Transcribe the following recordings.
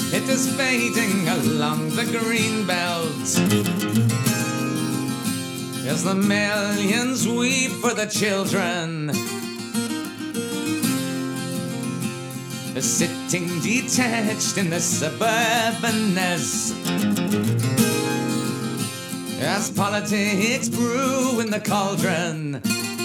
it is fading along the green belt. As the millions weep for the children, sitting detached in the suburbanness, as politics brew in the cauldron.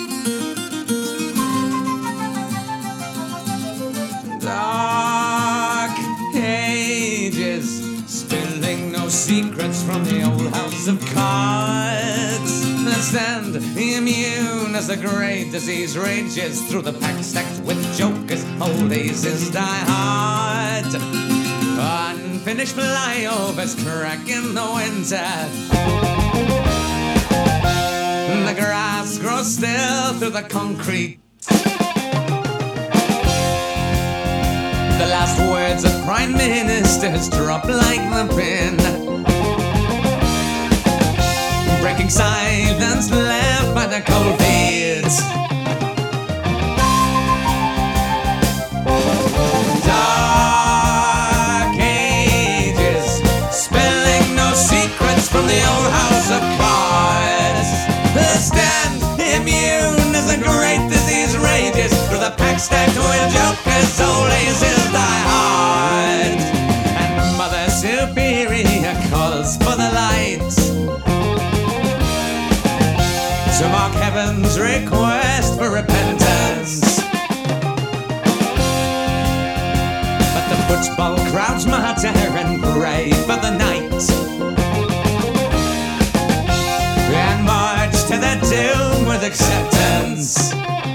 Dark ages, spilling no secrets from the old house of cards, that stand immune as the great disease rages through the pack stacked with jokers. Old aces die hard, unfinished flyovers crack in the winter. The grass grows still through the concrete. The last words of prime ministers drop like the pin, breaking silence left by the cold fields. Dark ages, spilling no secrets from the old house of cards, stand immune as the great disease rages through the pack stacked with jokers. Old aces die hard, and Mother Superior calls for the light to mark heaven's request for repentance. But the football crowds mutter and pray for the night, and march to their doom with acceptance.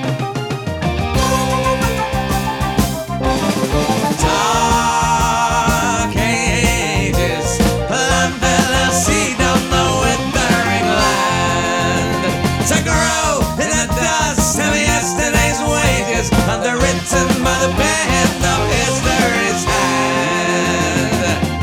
Dark ages, unveil seed on the withering land, to grow in the dust of yesterday's wages, underwritten by the pen of history's hand.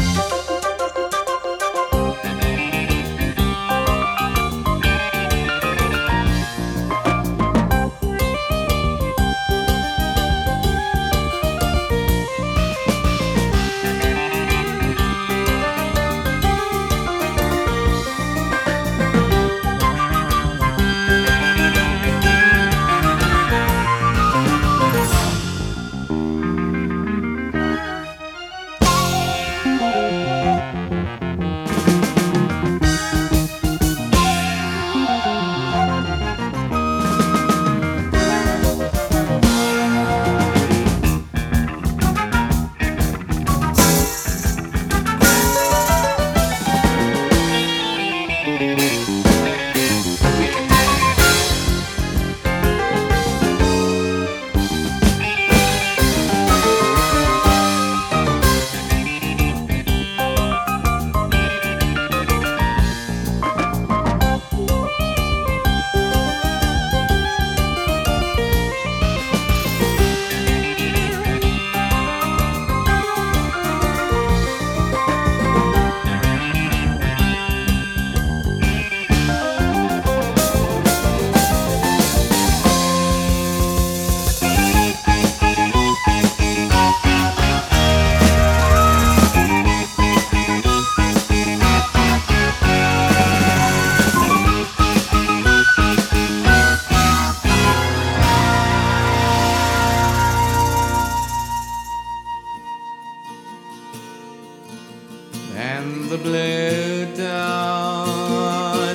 And the blue dawn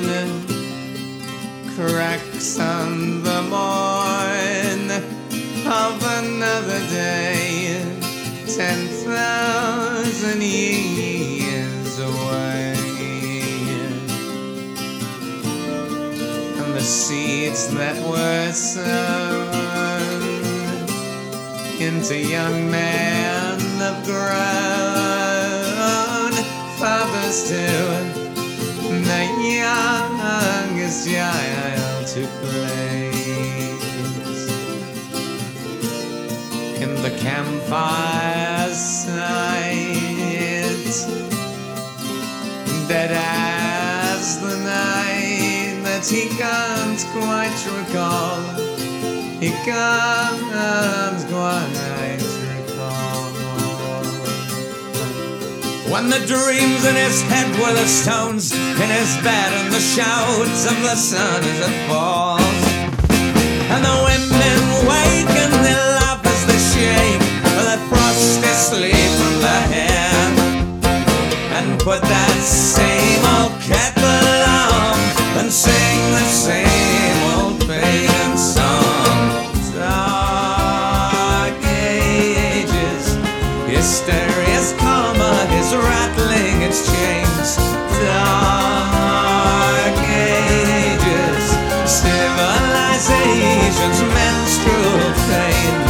cracks on the morn of another day, 10,000 years away. And the seeds that were sown into young men have grown, fathers too, the youngest child took place in the campfire sight, dead as the night that he can't quite recall. He can't quite recall. When the dreams in his head were the stones in his bed, and the shouts of the sun as it falls. And the women wake and they laugh as they shake the frosty sleep from their hair, and put that same old kettle on and sing the same old pagan song. Dark ages, hysteria's karma is rattling its chains. Dark ages, civilization's menstrual pains.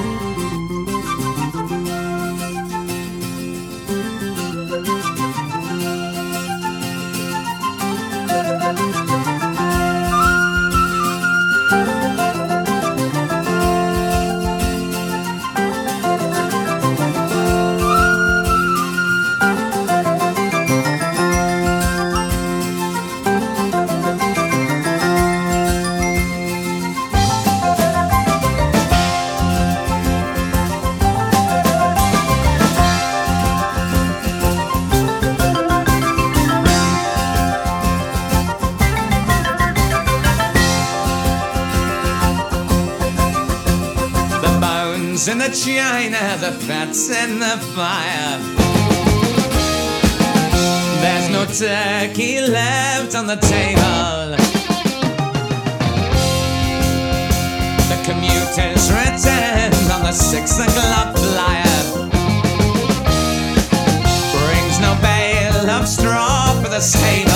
In the china, the fat's in the fire. There's no turkey left on the table. The commuters return on the 6 o'clock flyer. Brings no bale of straw for the state